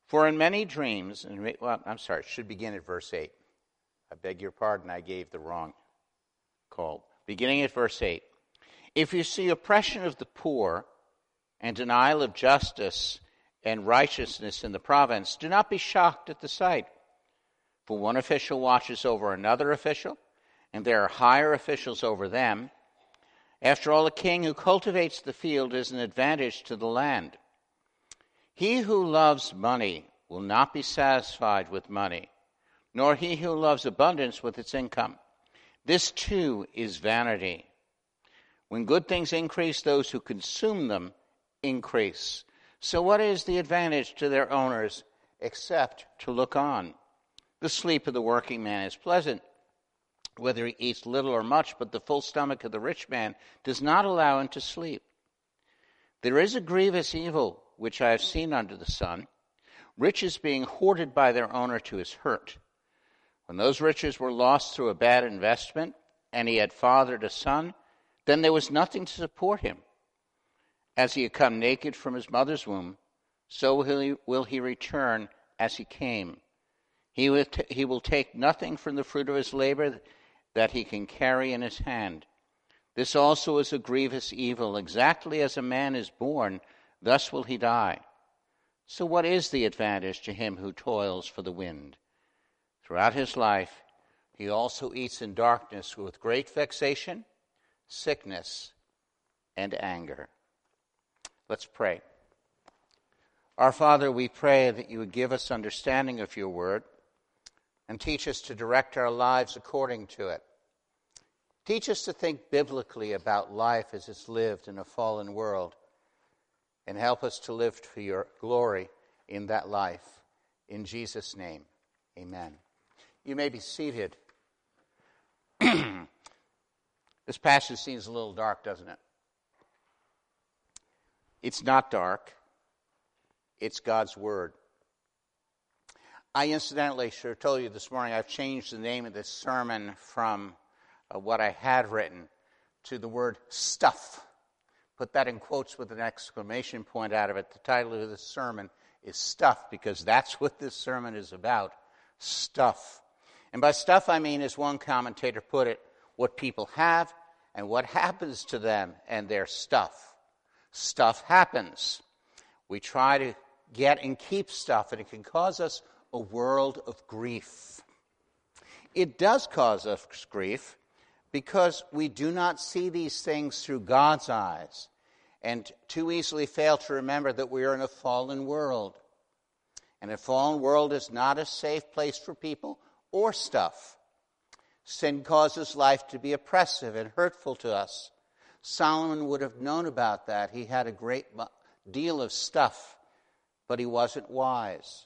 For in many dreams, it should begin at verse 8. I beg your pardon, I gave the wrong call. Beginning at verse 8. If you see oppression of the poor and denial of justice and righteousness in the province, do not be shocked at the sight. For one official watches over another official, and there are higher officials over them. After all, a king who cultivates the field is an advantage to the land. He who loves money will not be satisfied with money, nor he who loves abundance with its income. This too is vanity. When good things increase, those who consume them increase. So what is the advantage to their owners except to look on? The sleep of the working man is pleasant, whether he eats little or much, but the full stomach of the rich man does not allow him to sleep. There is a grievous evil which I have seen under the sun, riches being hoarded by their owner to his hurt. When those riches were lost through a bad investment, and he had fathered a son, then there was nothing to support him. As he had come naked from his mother's womb, so will he return as he came. He will take nothing from the fruit of his labor that he can carry in his hand. This also is a grievous evil. Exactly as a man is born, thus will he die. So what is the advantage to him who toils for the wind? Throughout his life, he also eats in darkness with great vexation, sickness, and anger. Let's pray. Our Father, we pray that you would give us understanding of your word and teach us to direct our lives according to it. Teach us to think biblically about life as it's lived in a fallen world, and help us to live for your glory in that life. In Jesus' name, amen. You may be seated. This passage seems a little dark, doesn't it? It's not dark. It's God's Word. I incidentally should have told you this morning, I've changed the name of this sermon from what I had written to the word stuff. Put that in quotes with an exclamation point out of it. The title of this sermon is Stuff, because that's what this sermon is about, stuff. And by stuff I mean, as one commentator put it, what people have and what happens to them and their stuff. Stuff happens. We try to get and keep stuff, and it can cause us a world of grief. It does cause us grief because we do not see these things through God's eyes and too easily fail to remember that we are in a fallen world. And a fallen world is not a safe place for people or stuff. Sin causes life to be oppressive and hurtful to us. Solomon would have known about that. He had a great deal of stuff, but he wasn't wise.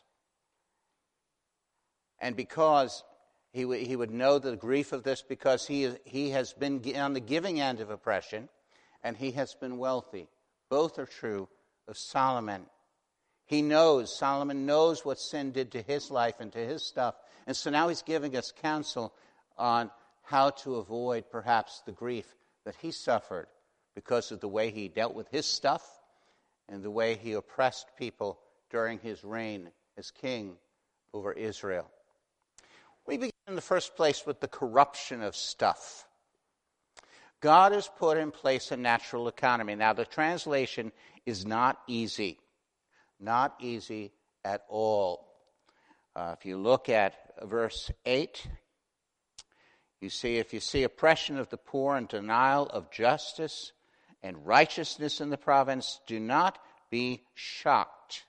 And because he would know the grief of this, because he has been on the giving end of oppression, and he has been wealthy. Both are true of Solomon. Solomon knows what sin did to his life and to his stuff, and so now he's giving us counsel on how to avoid perhaps the grief that he suffered because of the way he dealt with his stuff and the way he oppressed people during his reign as king over Israel. We begin in the first place with the corruption of stuff. God has put in place a natural economy. Now, the translation is not easy. Not easy at all. If you look at verse 8, if you see oppression of the poor and denial of justice and righteousness in the province, do not be shocked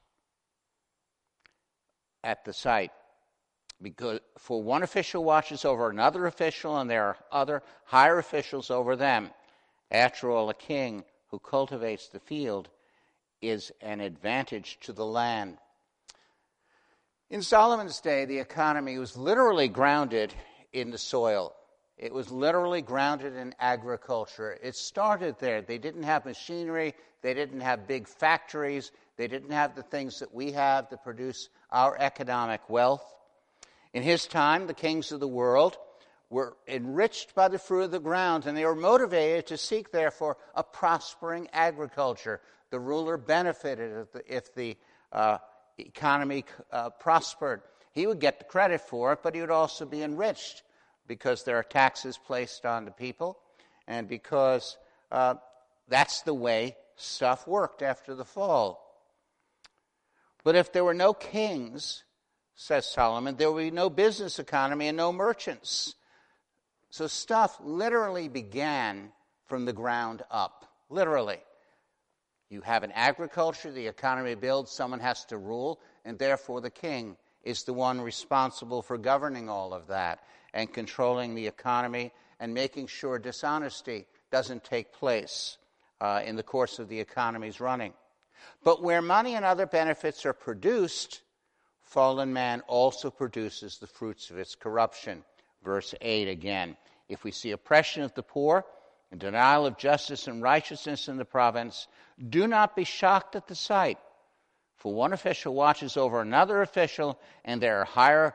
at the sight. Because for one official watches over another official, and there are other higher officials over them. After all, a king who cultivates the field is an advantage to the land. In Solomon's day, the economy was literally grounded in the soil. It was literally grounded in agriculture. It started there. They didn't have machinery. They didn't have big factories. They didn't have the things that we have that produce our economic wealth. In his time, the kings of the world were enriched by the fruit of the ground, and they were motivated to seek, therefore, a prospering agriculture. The ruler benefited if the economy prospered. He would get the credit for it, but he would also be enriched because there are taxes placed on the people and because that's the way stuff worked after the fall. But if there were no kings, says Solomon, there would be no business economy and no merchants. So stuff literally began from the ground up, literally. You have an agriculture, the economy builds, someone has to rule, and therefore the king is the one responsible for governing all of that and controlling the economy and making sure dishonesty doesn't take place in the course of the economy's running. But where money and other benefits are produced, fallen man also produces the fruits of its corruption. Verse 8 again. If we see oppression of the poor and denial of justice and righteousness in the province, do not be shocked at the sight. For one official watches over another official, and there are higher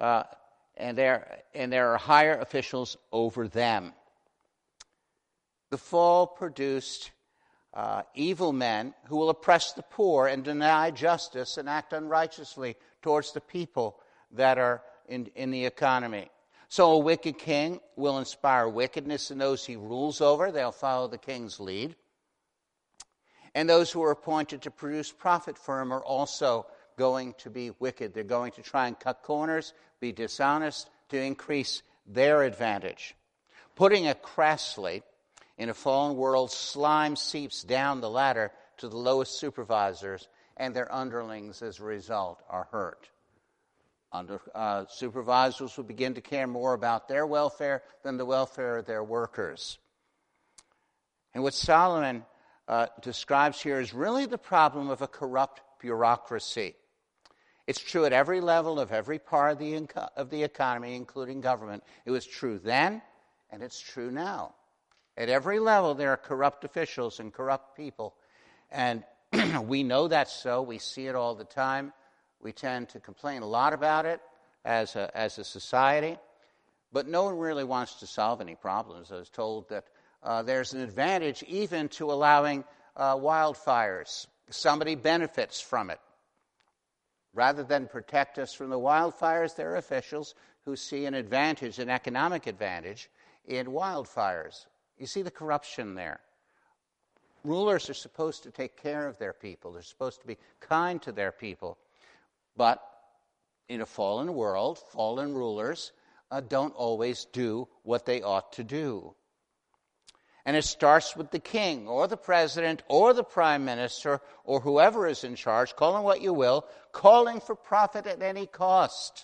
officials over them. The fall produced evil men who will oppress the poor and deny justice and act unrighteously towards the people that are in the economy. So a wicked king will inspire wickedness in those he rules over. They'll follow the king's lead. And those who are appointed to produce profit for him are also going to be wicked. They're going to try and cut corners, be dishonest to increase their advantage. Putting it crassly, in a fallen world, slime seeps down the ladder to the lowest supervisors, and their underlings, as a result, are hurt. Supervisors will begin to care more about their welfare than the welfare of their workers. And what Solomon describes here is really the problem of a corrupt bureaucracy. It's true at every level of every part of the economy, including government. It was true then, and it's true now. At every level, there are corrupt officials and corrupt people. And we know that's so. We see it all the time. We tend to complain a lot about it as a society. But no one really wants to solve any problems. I was told that there's an advantage even to allowing wildfires. Somebody benefits from it. Rather than protect us from the wildfires, there are officials who see an advantage, an economic advantage, in wildfires. You see the corruption there. Rulers are supposed to take care of their people. They're supposed to be kind to their people. But in a fallen world, fallen rulers don't always do what they ought to do. And it starts with the king or the president or the prime minister or whoever is in charge, call him what you will, calling for profit at any cost.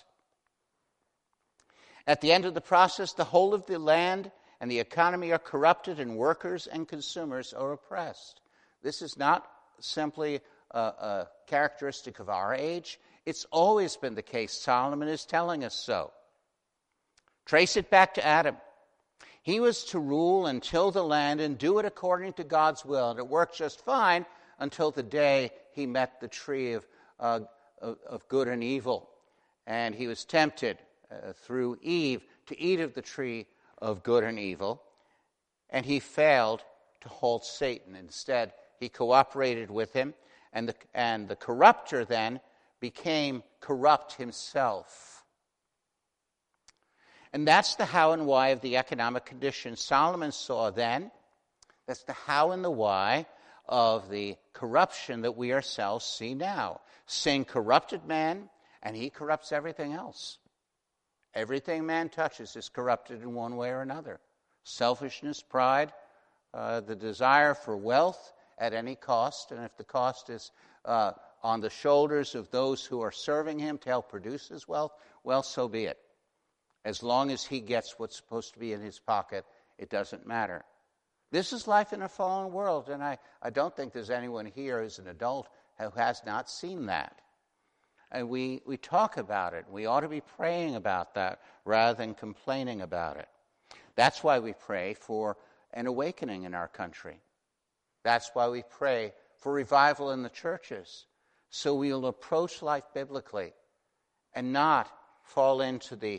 At the end of the process, the whole of the land and the economy are corrupted, and workers and consumers are oppressed. This is not simply a characteristic of our age. It's always been the case. Solomon is telling us so. Trace it back to Adam. He was to rule and till the land and do it according to God's will. And it worked just fine until the day he met the tree of good and evil. And he was tempted through Eve to eat of the tree of good and evil. And he failed to halt Satan. Instead, he cooperated with him. And the corrupter then became corrupt himself. And that's the how and why of the economic condition Solomon saw then. That's the how and the why of the corruption that we ourselves see now. Sin corrupted man, and he corrupts everything else. Everything man touches is corrupted in one way or another. Selfishness, pride, the desire for wealth at any cost, and if the cost is on the shoulders of those who are serving him to help produce his wealth, well, so be it. As long as he gets what's supposed to be in his pocket, it doesn't matter. This is life in a fallen world, and I don't think there's anyone here who's an adult who has not seen that. And we talk about it. We ought to be praying about that rather than complaining about it. That's why we pray for an awakening in our country. That's why we pray for revival in the churches, so we'll approach life biblically and not fall into the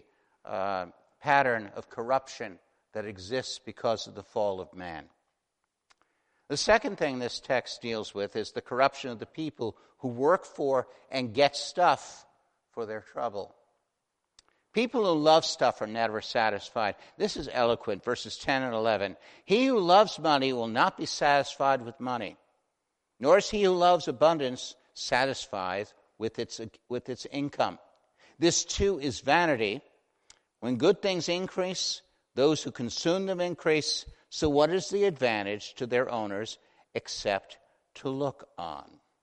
pattern of corruption that exists because of the fall of man. The second thing this text deals with is the corruption of the people who work for and get stuff for their trouble. People who love stuff are never satisfied. This is eloquent, verses 10 and 11. He who loves money will not be satisfied with money, nor is he who loves abundance satisfied with its income. This too is vanity. When good things increase, those who consume them increase. So what is the advantage to their owners except to look on?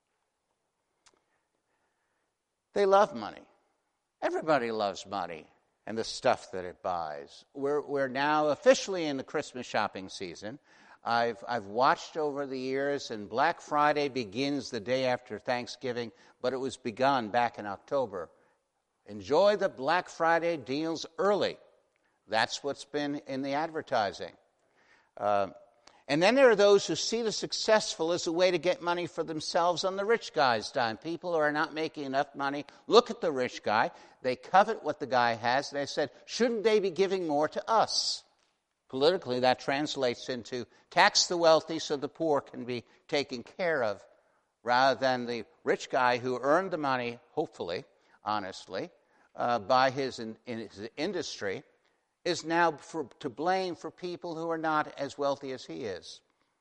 They love money. Everybody loves money and the stuff that it buys. We're now officially in the Christmas shopping season. I've watched over the years, and Black Friday begins the day after Thanksgiving, but it was begun back in October. Enjoy the Black Friday deals early. That's what's been in the advertising. And then there are those who see the successful as a way to get money for themselves on the rich guy's dime. People who are not making enough money look at the rich guy. They covet what the guy has. They said, shouldn't they be giving more to us? Politically, that translates into tax the wealthy so the poor can be taken care of, rather than the rich guy who earned the money, hopefully, honestly, by his industry, is now to blame for people who are not as wealthy as he is.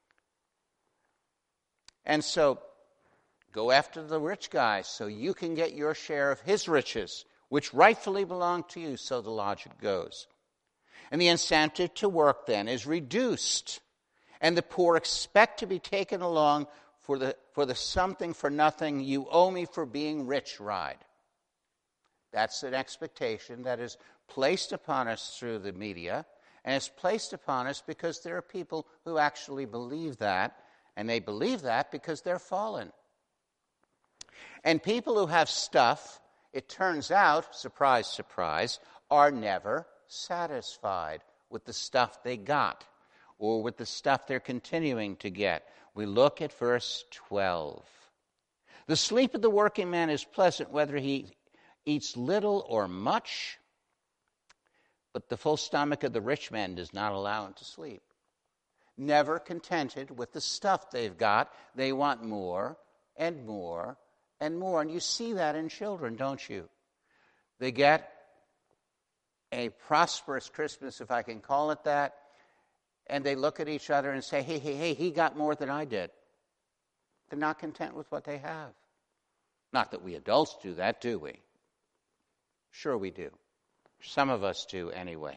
And so, go after the rich guy so you can get your share of his riches, which rightfully belong to you, so the logic goes. And the incentive to work then is reduced, and the poor expect to be taken along for the something for nothing you owe me for being rich ride. That's an expectation that is placed upon us through the media, and it's placed upon us because there are people who actually believe that, and they believe that because they're fallen. And people who have stuff, it turns out, surprise, surprise, are never satisfied with the stuff they got or with the stuff they're continuing to get. We look at verse 12. The sleep of the working man is pleasant, whether he eats little or much, but the full stomach of the rich man does not allow him to sleep. Never contented with the stuff they've got, they want more and more and more. And you see that in children, don't you? They get a prosperous Christmas, if I can call it that, and they look at each other and say, hey, he got more than I did. They're not content with what they have. Not that we adults do that, do we? Sure we do. Some of us do anyway.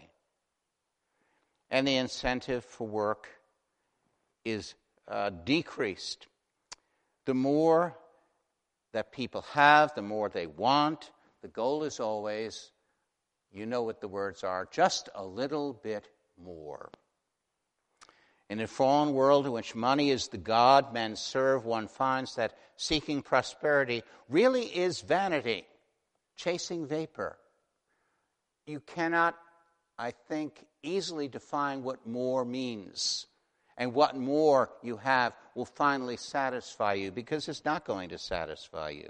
And the incentive for work is decreased. The more that people have, the more they want. The goal is always, you know what the words are, just a little bit more. In a fallen world in which money is the god men serve, one finds that seeking prosperity really is vanity, chasing vapor. You cannot, I think, easily define what more means. And what more you have will finally satisfy you, because it's not going to satisfy you.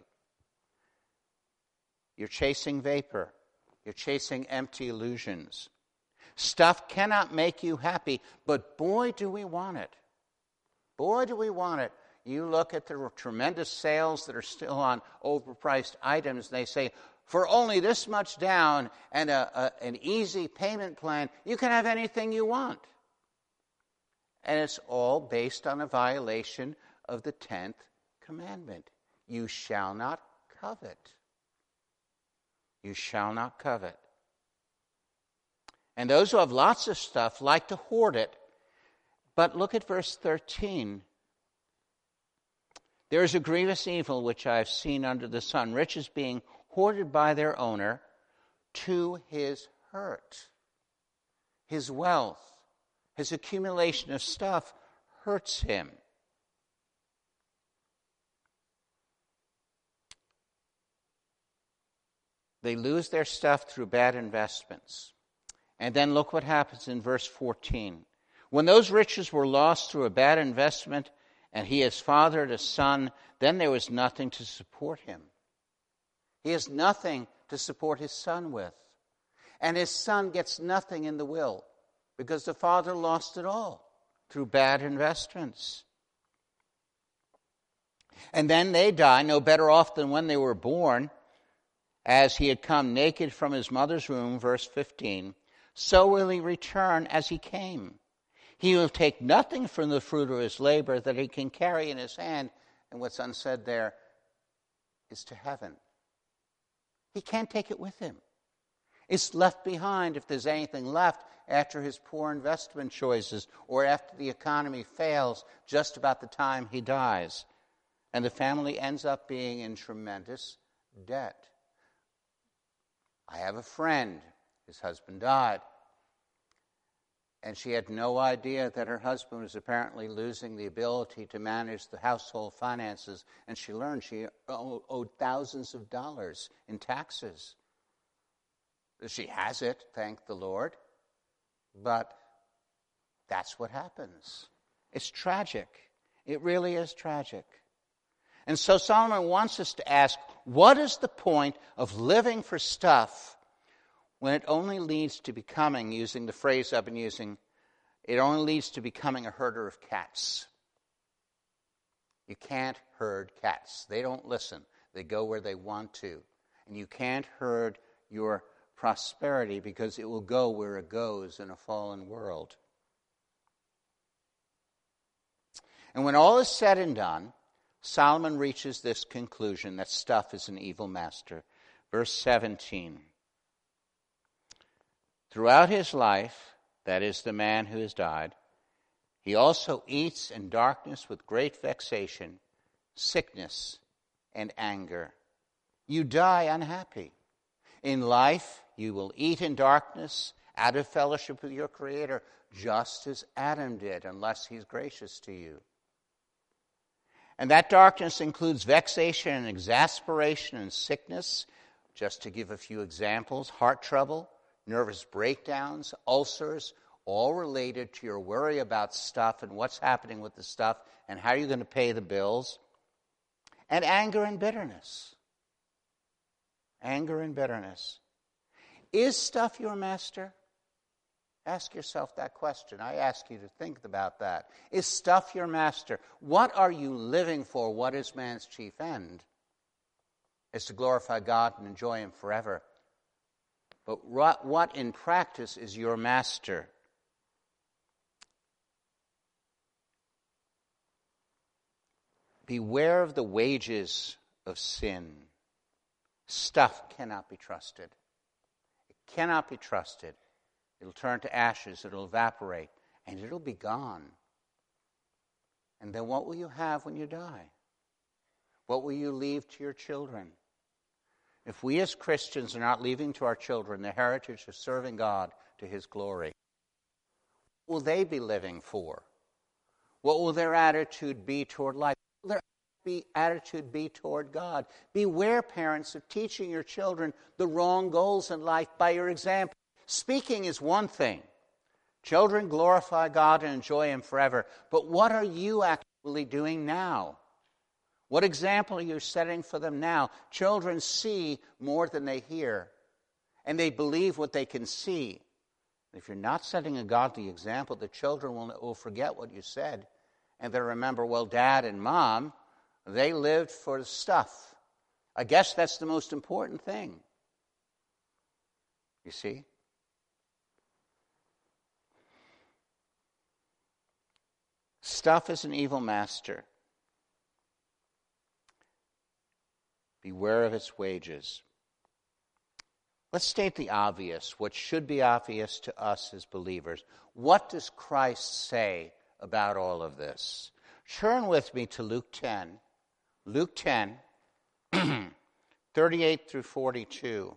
You're chasing vapor. You're chasing empty illusions. Stuff cannot make you happy, but boy, do we want it. Boy, do we want it. You look at the tremendous sales that are still on overpriced items, and they say, for only this much down and an easy payment plan, you can have anything you want. And it's all based on a violation of the 10th commandment. You shall not covet. You shall not covet. And those who have lots of stuff like to hoard it. But look at verse 13. There is a grievous evil which I have seen under the sun, riches being hoarded by their owner to his hurt. His wealth, his accumulation of stuff hurts him. They lose their stuff through bad investments. And then look what happens in verse 14. When those riches were lost through a bad investment, and he has fathered a son, then there was nothing to support him. He has nothing to support his son with. And his son gets nothing in the will, because the father lost it all through bad investments. And then they die, no better off than when they were born, as he had come naked from his mother's womb, verse 15, so will he return as he came. He will take nothing from the fruit of his labor that he can carry in his hand. And what's unsaid there is to heaven. He can't take it with him. It's left behind if there's anything left after his poor investment choices or after the economy fails just about the time he dies. And the family ends up being in tremendous debt. I have a friend, his husband died, and she had no idea that her husband was apparently losing the ability to manage the household finances, and she learned she owed thousands of dollars in taxes. She has it, thank the Lord, but that's what happens. It's tragic. It really is tragic. And so Solomon wants us to ask, what is the point of living for stuff when it only leads to becoming, using the phrase I've been using, it only leads to becoming a herder of cats? You can't herd cats. They don't listen. They go where they want to. And you can't herd your prosperity because it will go where it goes in a fallen world. And when all is said and done, Solomon reaches this conclusion that stuff is an evil master. Verse 17. Throughout his life, that is the man who has died, he also eats in darkness with great vexation, sickness, and anger. You die unhappy. In life, you will eat in darkness, out of fellowship with your Creator, just as Adam did, unless he's gracious to you. And that darkness includes vexation and exasperation and sickness. Just to give a few examples, heart trouble, nervous breakdowns, ulcers, all related to your worry about stuff and what's happening with the stuff and how you're going to pay the bills. And anger and bitterness. Anger and bitterness. Is stuff your master? Ask yourself that question. I ask you to think about that. Is stuff your master? What are you living for? What is man's chief end? It's to glorify God and enjoy Him forever. But what in practice is your master? Beware of the wages of sin. Stuff cannot be trusted. It cannot be trusted. It'll turn to ashes, it'll evaporate, and it'll be gone. And then what will you have when you die? What will you leave to your children? If we as Christians are not leaving to our children the heritage of serving God to His glory, what will they be living for? What will their attitude be toward life? What will their attitude be toward God? Beware, parents, of teaching your children the wrong goals in life by your example. Speaking is one thing. Children glorify God and enjoy Him forever. But what are you actually doing now? What example are you setting for them now? Children see more than they hear, and they believe what they can see. If you're not setting a godly example, the children will forget what you said, and they'll remember, well, Dad and Mom, they lived for the stuff. I guess that's the most important thing. You see? Stuff is an evil master. Beware of its wages. Let's state the obvious, what should be obvious to us as believers. What does Christ say about all of this? Turn with me to Luke 10. Luke 10, 38 through 42.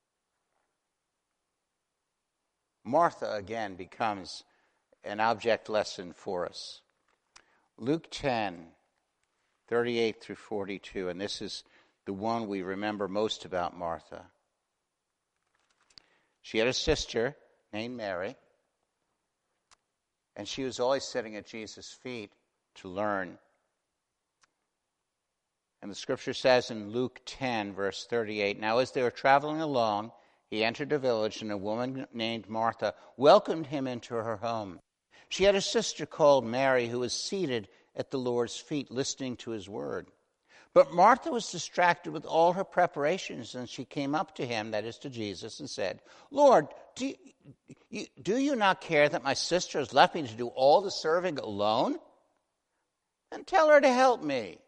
Martha, again, becomes an object lesson for us. Luke 10, 38 through 42, and this is the one we remember most about Martha. She had a sister named Mary, and she was always sitting at Jesus' feet to learn. And the scripture says in Luke 10, verse 38, now as they were traveling along, he entered a village, and a woman named Martha welcomed him into her home. She had a sister called Mary who was seated at the Lord's feet listening to his word. But Martha was distracted with all her preparations, and she came up to him, that is to Jesus, and said, Lord, do you not care that my sister has left me to do all the serving alone? Then tell her to help me.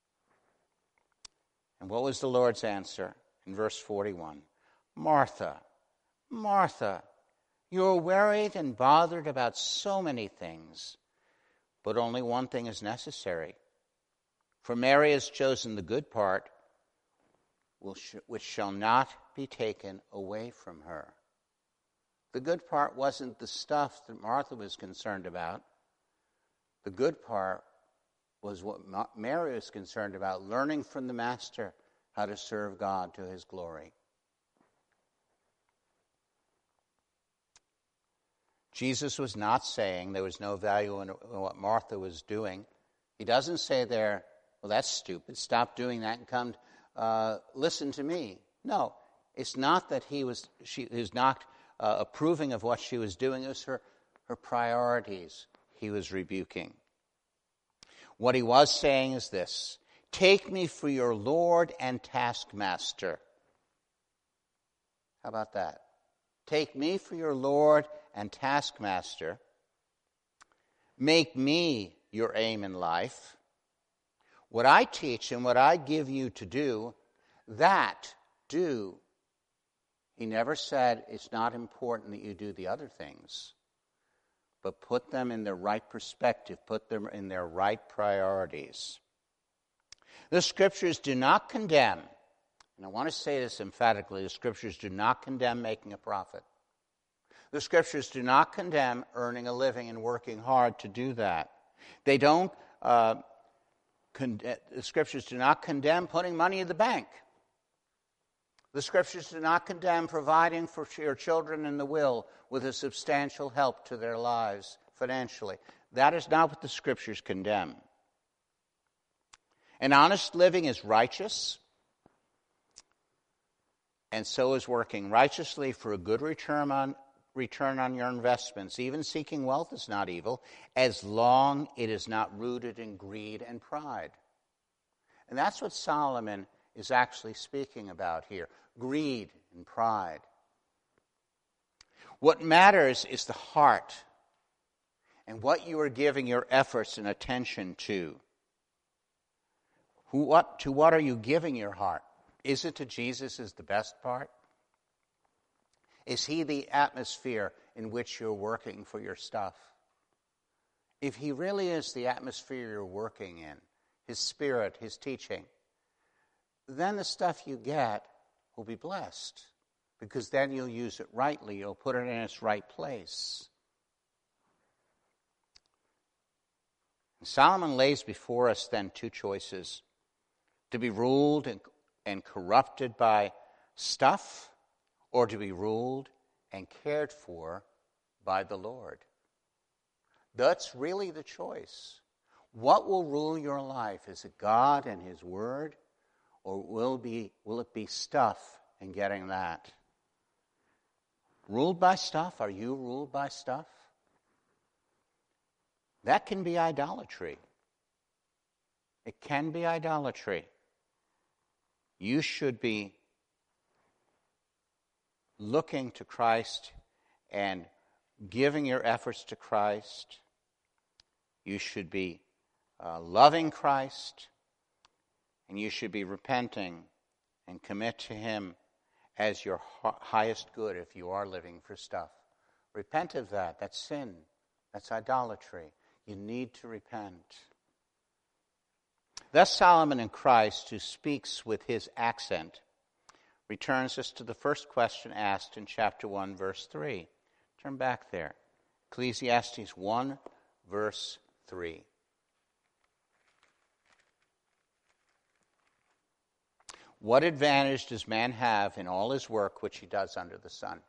And what was the Lord's answer? In verse 41, Martha, Martha, you are worried and bothered about so many things, but only one thing is necessary. For Mary has chosen the good part, which shall not be taken away from her. The good part wasn't the stuff that Martha was concerned about. The good part was what Mary was concerned about, learning from the Master how to serve God to his glory. Jesus was not saying there was no value in what Martha was doing. He doesn't say there, well, that's stupid. Stop doing that and come listen to me. No, it's not that she was not approving of what she was doing. It was her priorities he was rebuking. What he was saying is this: take me for your Lord and taskmaster. How about that? Take me for your Lord and taskmaster. Make me your aim in life. What I teach and what I give you to do, that do. He never said it's not important that you do the other things, but put them in their right perspective, put them in their right priorities. The Scriptures do not condemn, and I want to say this emphatically, the Scriptures do not condemn making a profit. The Scriptures do not condemn earning a living and working hard to do that. They don't. The Scriptures do not condemn putting money in the bank. The Scriptures do not condemn providing for your children in the will with a substantial help to their lives financially. That is not what the Scriptures condemn. An honest living is righteous, and so is working righteously for a good return on your investments. Even seeking wealth is not evil, as long it is not rooted in greed and pride. And that's what Solomon is actually speaking about here: greed and pride. What matters is the heart and what you are giving your efforts and attention to. To what are you giving your heart? Is it to Jesus is the best part? Is he the atmosphere in which you're working for your stuff? If he really is the atmosphere you're working in, his spirit, his teaching, then the stuff you get will be blessed, because then you'll use it rightly. You'll put it in its right place. And Solomon lays before us then two choices: to be ruled and corrupted by stuff, or to be ruled and cared for by the Lord. That's really the choice. What will rule your life? Is it God and his word, or will it be stuff and getting that? Ruled by stuff? Are you ruled by stuff? That can be idolatry. It can be idolatry. You should be looking to Christ and giving your efforts to Christ. You should be loving Christ, and you should be repenting and commit to him as your highest good if you are living for stuff. Repent of that. That's sin. That's idolatry. You need to repent. Thus Solomon in Christ, who speaks with his accent, returns us to the first question asked in chapter 1, verse 3. Turn back there. Ecclesiastes 1, verse 3. What advantage does man have in all his work which he does under the sun?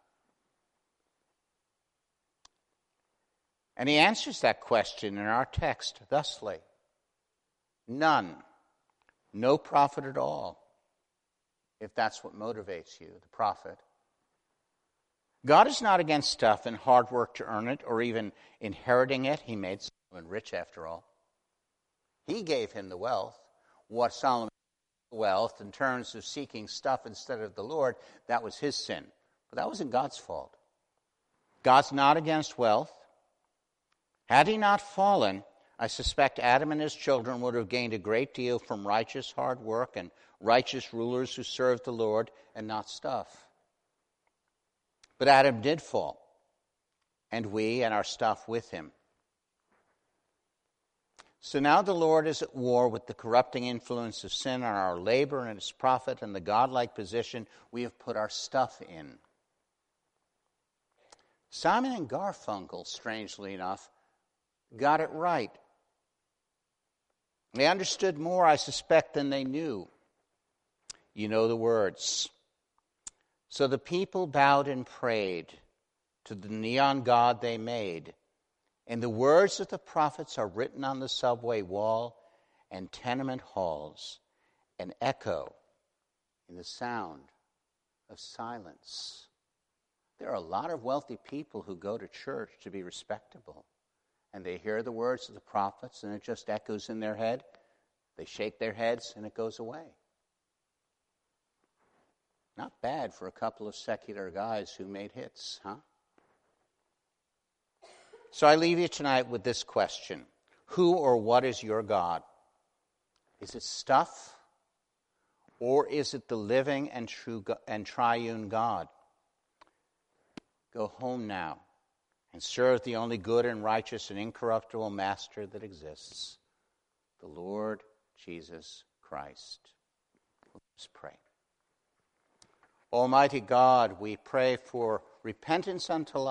And he answers that question in our text thusly: none, no profit at all, if that's what motivates you, the profit. God is not against stuff and hard work to earn it or even inheriting it. He made Solomon rich after all. He gave him the wealth. What Solomon wealth in terms of seeking stuff instead of the Lord, that was his sin. But that wasn't God's fault. God's not against wealth. Had he not fallen, I suspect Adam and his children would have gained a great deal from righteous hard work and righteous rulers who served the Lord and not stuff. But Adam did fall, and we and our stuff with him. So now the Lord is at war with the corrupting influence of sin on our labor and its profit and the godlike position we have put our stuff in. Simon and Garfunkel, strangely enough, got it right. They understood more, I suspect, than they knew. You know the words. So the people bowed and prayed to the neon god they made. And the words of the prophets are written on the subway wall and tenement halls, and echo in the sound of silence. There are a lot of wealthy people who go to church to be respectable. And they hear the words of the prophets, and it just echoes in their head. They shake their heads, and it goes away. Not bad for a couple of secular guys who made hits, huh? So I leave you tonight with this question. Who or what is your God? Is it stuff? Or is it the living and true and triune God? Go home now and serve the only good and righteous and incorruptible master that exists, the Lord Jesus Christ. Let's pray. Almighty God, we pray for repentance unto life.